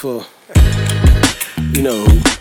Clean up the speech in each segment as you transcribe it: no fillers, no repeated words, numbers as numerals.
for, you know.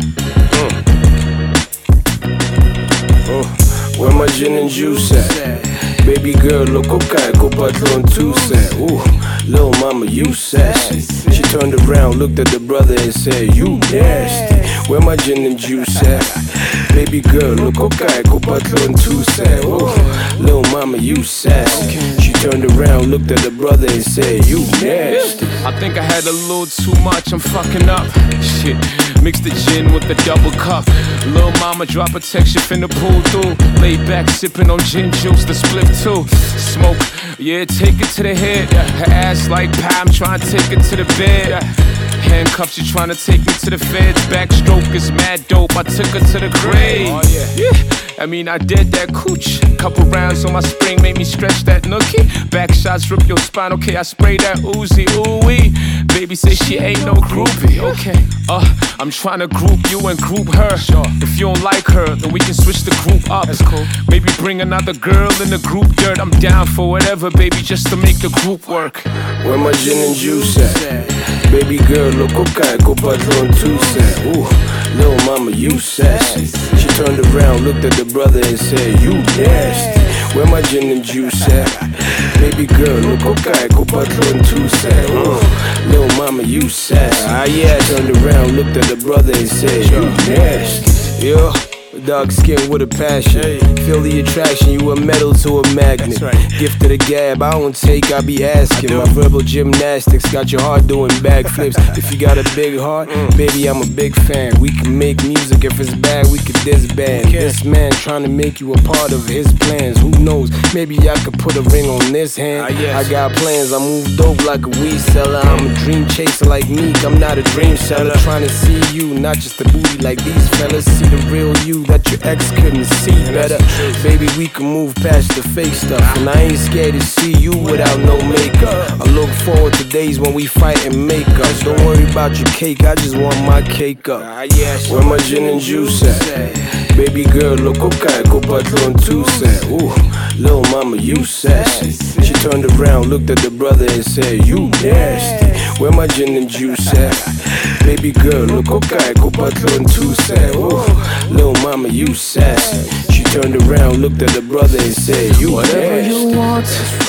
Where my gin and juice at? Baby girl, loco caigo, patron too sad. Ooh, little mama, you sassy. She turned around, looked at the brother and said, you nasty. Where my gin and juice at? Baby girl, loco caigo, patron too sad. Ooh, little mama, you sassy. She turned around, looked at the brother and said, you nasty. I think I had a little too much, I'm fucking up. Shit, mix the gin with the double cup. Lil' mama drop a text, she finna pull through. Lay back, sipping on gin juice, the split too. Smoke, yeah, take it to the head. Her ass like pie, I'm trying to take it to the bed. Handcuffs, she trying to take me to the feds. Backstroke is mad dope, I took her to the grave. Yeah, I mean I did that cooch. Couple rounds on my spring made me stretch that nookie. Back shots rip your spine, okay, I spray that Uzi, ooh-wee. Baby say she ain't no groupie, okay. I'm trying to group you and group her. If you don't like her, then we can switch the group up. That's cool. Maybe bring another girl in the group dirt. I'm down for whatever, baby, just to make the group work. Where my gin and juice at? Baby girl, loco caigo, patron too sad. Ooh, little mama, you sassy. She turned around, looked at the brother and said, you nasty. Where my gin and juice at? Baby girl, loco caigo, patron too sad. Ooh, little mama, you sassy. Turned around, looked at the brother and said, you nasty. Yo, dark skin with a passion. Feel the attraction, you a metal to a magnet. Gift to the gab, I don't take, I be asking. My verbal gymnastics got your heart doing backflips. If you got a big heart, baby, I'm a big fan. We can make music, if it's bad, we could disband. This man trying to make you a part of his plans. Who knows, maybe I could put a ring on this hand. I got plans, I move dope like a weed seller. I'm a dream chaser like Meek, I'm not a dream seller. Trying to see you, not just the booty like these fellas. See the real you that your ex couldn't see better. Baby, we can move past the fake stuff, and I ain't scared to see you without no makeup. I look forward to days when we fight and make up. Don't worry about your cake, I just want my cake up. Where my gin and juice at? Baby girl, loco caigo, patron too sad. Ooh, little mama, you sassy. She turned around, looked at the brother and said, you nasty. Where my gin and juice at? Baby girl, loco caigo, patron too sad. Ooh, little mama, you sassy. She turned around, looked at the brother and said, you whatever nasty. You want,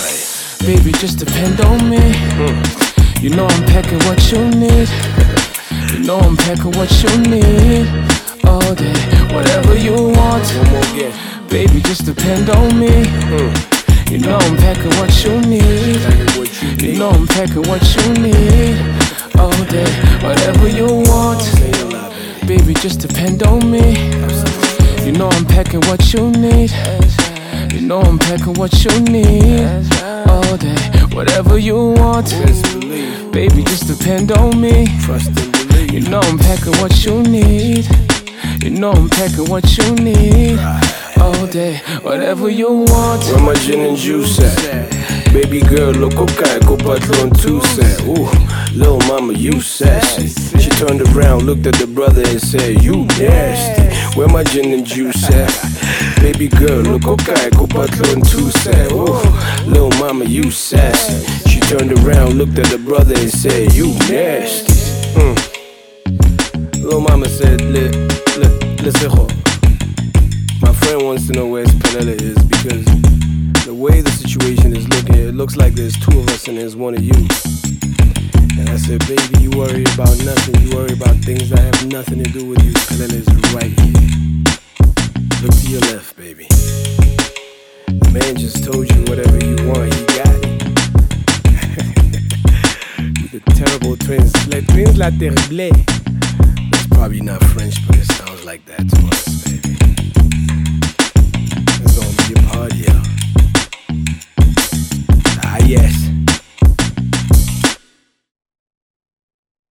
baby, just depend on me. You know I'm packing what you need. You know I'm packing what you need. All day, whatever you want, baby, just depend on me. You know I'm packing what you need. You know I'm packing what you need. All day, whatever you want, baby, just depend on me. You know I'm packing what you need. You know I'm packing what you need. All day, whatever you want, baby, just depend on me. You know I'm packing what you need. You know I'm packing what you need. All day, whatever you want. Where my gin and juice at? Baby girl, loco caigo, patron too sad. Ooh, little mama, you sassy. She turned around, looked at the brother and said, you nasty. Where my gin and juice at? Baby girl, loco caigo, patron too sad. Ooh, little mama, you sassy. She turned around, looked at the brother and said, you nasty. Little mama said, listen, my friend wants to know where Spinella is, because the way the situation is looking, it looks like there's two of us and there's one of you. And I said, baby, you worry about nothing. You worry about things that have nothing to do with you. Spinella is right here. Look to your left, baby. The man just told you whatever you want, he got it. The terrible twins. Les twins la terrible. It's probably not French, but it sounds like that to us, baby. It's gonna be a party, yo. Ah, yes.